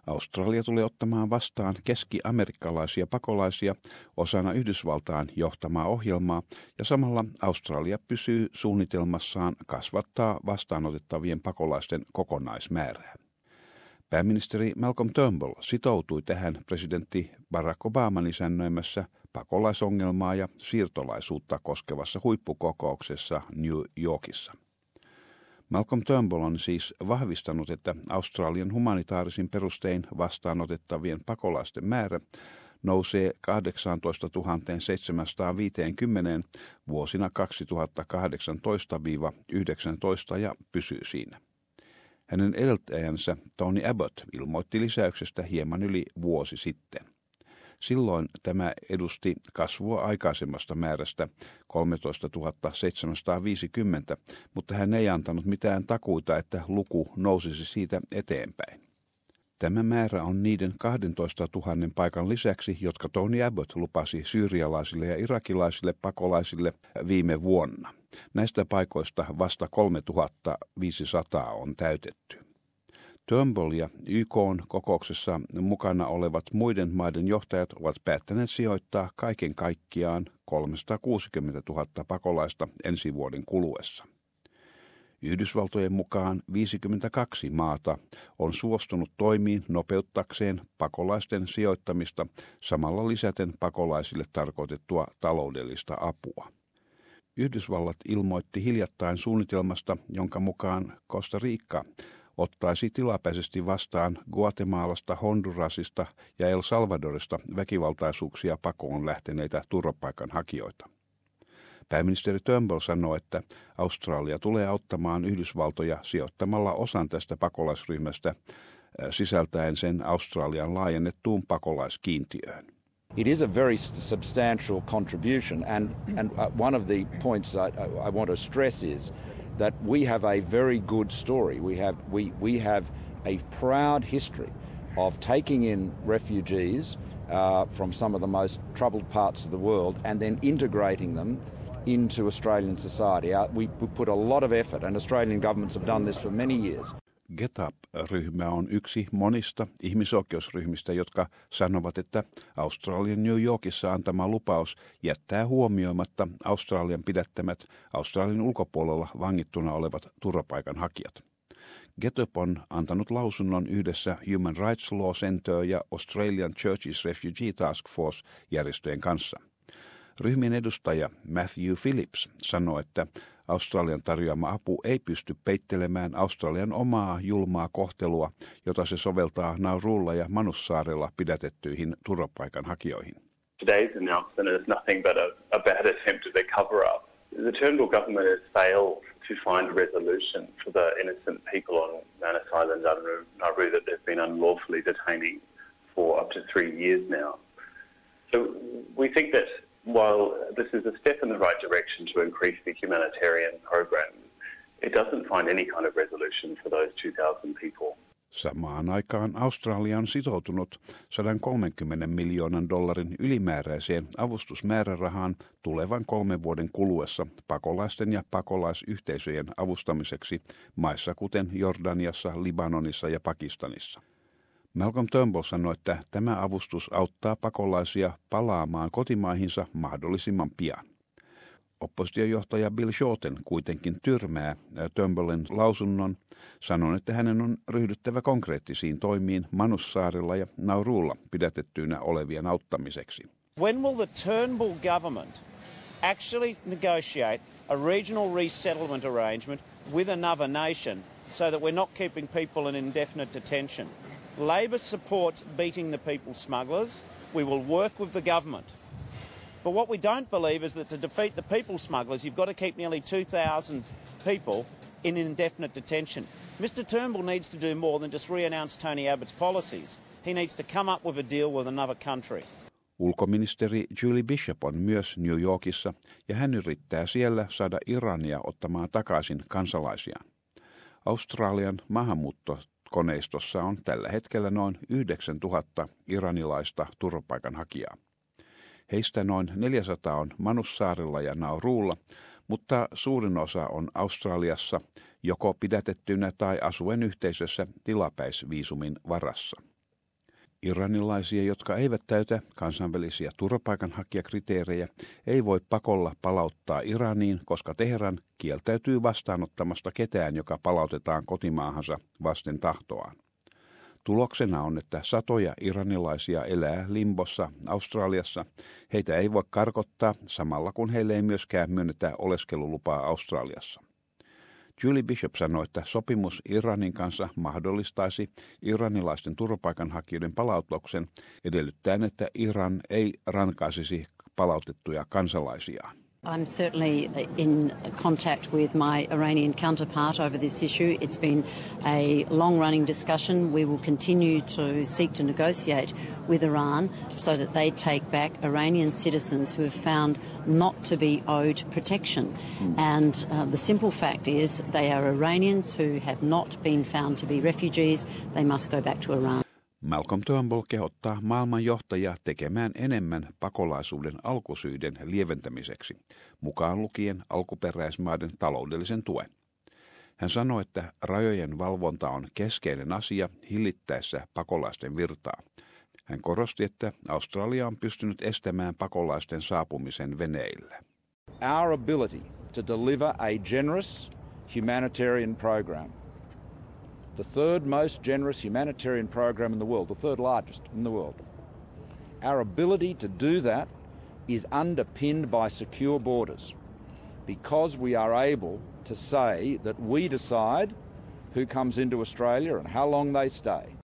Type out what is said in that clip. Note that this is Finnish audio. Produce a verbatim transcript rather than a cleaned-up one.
Australia tulee ottamaan vastaan keski-amerikkalaisia pakolaisia osana Yhdysvaltain johtamaa ohjelmaa ja samalla Australia pysyy suunnitelmassaan kasvattaa vastaanotettavien pakolaisten kokonaismäärää. Pääministeri Malcolm Turnbull sitoutui tähän presidentti Barack Obaman isännöimässä pakolaisongelmaa ja siirtolaisuutta koskevassa huippukokouksessa New Yorkissa. Malcolm Turnbull on siis vahvistanut, että Australian humanitaarisin perustein vastaanotettavien pakolaisten määrä nousee kahdeksantoistatuhatta seitsemänsataaviisikymmentä vuosina kaksituhattakahdeksantoista yhdeksäntoista ja pysyy siinä. Hänen edeltäjänsä Tony Abbott ilmoitti lisäyksestä hieman yli vuosi sitten. Silloin tämä edusti kasvua aikaisemmasta määrästä kolmetoistatuhatta seitsemänsataaviisikymmentä, mutta hän ei antanut mitään takuita, että luku nousisi siitä eteenpäin. Tämä määrä on niiden kaksitoistatuhatta paikan lisäksi, jotka Tony Abbott lupasi syyrialaisille ja irakilaisille pakolaisille viime vuonna. Näistä paikoista vasta kolmetuhattaviisisataa on täytetty. Turnbull ja Y K:n kokouksessa mukana olevat muiden maiden johtajat ovat päättäneet sijoittaa kaiken kaikkiaan kolmesataakuusikymmentätuhatta pakolaista ensi vuoden kuluessa. Yhdysvaltojen mukaan viisikymmentäkaksi maata on suostunut toimiin nopeuttakseen pakolaisten sijoittamista samalla lisäten pakolaisille tarkoitettua taloudellista apua. Yhdysvallat ilmoitti hiljattain suunnitelmasta, jonka mukaan Costa Rica ottaisi tilapäisesti vastaan Guatemalasta, Hondurasista ja El Salvadorista väkivaltaisuuksia pakoon lähteneitä turvapaikanhakijoita. Pääministeri Turnbull sanoi, että Australia tulee auttamaan Yhdysvaltoja sijoittamalla osan tästä pakolaisryhmästä sisältäen sen Australian laajennettuun pakolaiskiintiöön. It is a very substantial contribution, and, and one of the points I, I want to stress is that we have a very good story. We have, we, we have a proud history of taking in refugees uh, from some of the most troubled parts of the world and then integrating them into Australian society. Uh, we, we put a lot of effort, and Australian governments have done this for many years. Get Up-ryhmä on yksi monista ihmisoikeusryhmistä, jotka sanovat, että Australian New Yorkissa antama lupaus jättää huomioimatta Australian pidättämät Australian ulkopuolella vangittuna olevat turvapaikanhakijat. Get Up on antanut lausunnon yhdessä Human Rights Law Center ja Australian Churches Refugee Task Force järjestöjen kanssa. Ryhmien edustaja Matthew Phillips sanoi, että Australian tarjoama apu ei pysty peittelemään Australian omaa julmaa kohtelua, jota se soveltaa Naurulla ja Manussaarella pidätettyihin turvapaikanhakijoihin. Today's announcement is nothing but a, a bad attempt at a cover-up. The Turnbull government has failed to find a resolution for the innocent people on Manus Island and Nauru that they've been unlawfully detaining for up to three years now. So we think that while this is a step in the right direction to increase the humanitarian program, it doesn't find any kind of resolution for those two thousand people. Samaan aikaan Australia on sitoutunut sata kolmekymmentä miljoonan dollarin ylimääräiseen avustusmäärärahaan tulevan kolmen vuoden kuluessa pakolaisten ja pakolaisyhteisöjen avustamiseksi maissa kuten Jordaniassa, Libanonissa ja Pakistanissa. Malcolm Turnbull sanoi, että tämä avustus auttaa pakolaisia palaamaan kotimaihinsa mahdollisimman pian. Oppositiojohtaja Bill Shorten kuitenkin tyrmää Turnbullin lausunnon, sanon, että hänen on ryhdyttävä konkreettisiin toimiin Manussaarella ja Naurulla pidätettyinä olevien auttamiseksi. When will the Turnbull government actually negotiate a regional resettlement arrangement with another nation so that we're not keeping people in indefinite detention? Labor supports beating the people smugglers. We will work with the government. But what we don't believe is that to defeat the people smugglers, you've got to keep nearly two thousand people in indefinite detention. Mister Turnbull needs to do more than just re-announce Tony Abbott's policies. He needs to come up with a deal with another country. Ulkoministeri Julie Bishop on myös New Yorkissa ja hän yrittää siellä saada Irania ottamaan takaisin kansalaisiaan. Australian maahanmuuttokoneistossa on tällä hetkellä noin yhdeksäntuhatta iranilaista turvapaikanhakijaa. Heistä noin neljäsataa on Manussaarella ja Naurulla, mutta suurin osa on Australiassa joko pidätettynä tai asuen yhteisössä tilapäisviisumin varassa. Iranilaisia, jotka eivät täytä kansainvälisiä turvapaikanhakijakriteerejä, ei voi pakolla palauttaa Iraniin, koska Teheran kieltäytyy vastaanottamasta ketään, joka palautetaan kotimaahansa vasten tahtoaan. Tuloksena on, että satoja iranilaisia elää limbossa Australiassa. Heitä ei voi karkottaa samalla, kun heille ei myöskään myönnetä oleskelulupaa Australiassa. Julie Bishop sanoi, että sopimus Iranin kanssa mahdollistaisi iranilaisten turvapaikanhakijoiden palautuksen edellyttäen, että Iran ei rankaisisi palautettuja kansalaisiaan. I'm certainly in contact with my Iranian counterpart over this issue. It's been a long-running discussion. We will continue to seek to negotiate with Iran so that they take back Iranian citizens who have found not to be owed protection. And uh, the simple fact is they are Iranians who have not been found to be refugees. They must go back to Iran. Malcolm Turnbull kehottaa maailman johtajia tekemään enemmän pakolaisuuden alkusyiden lieventämiseksi, mukaan lukien alkuperäismaiden taloudellisen tuen. Hän sanoi, että rajojen valvonta on keskeinen asia hillittäessä pakolaisten virtaa. Hän korosti, että Australia on pystynyt estämään pakolaisten saapumisen veneillä. Our ability to deliver a generous humanitarian program, the third most generous humanitarian program in the world, the third largest in the world. Our ability to do that is underpinned by secure borders because we are able to say that we decide who comes into Australia and how long they stay.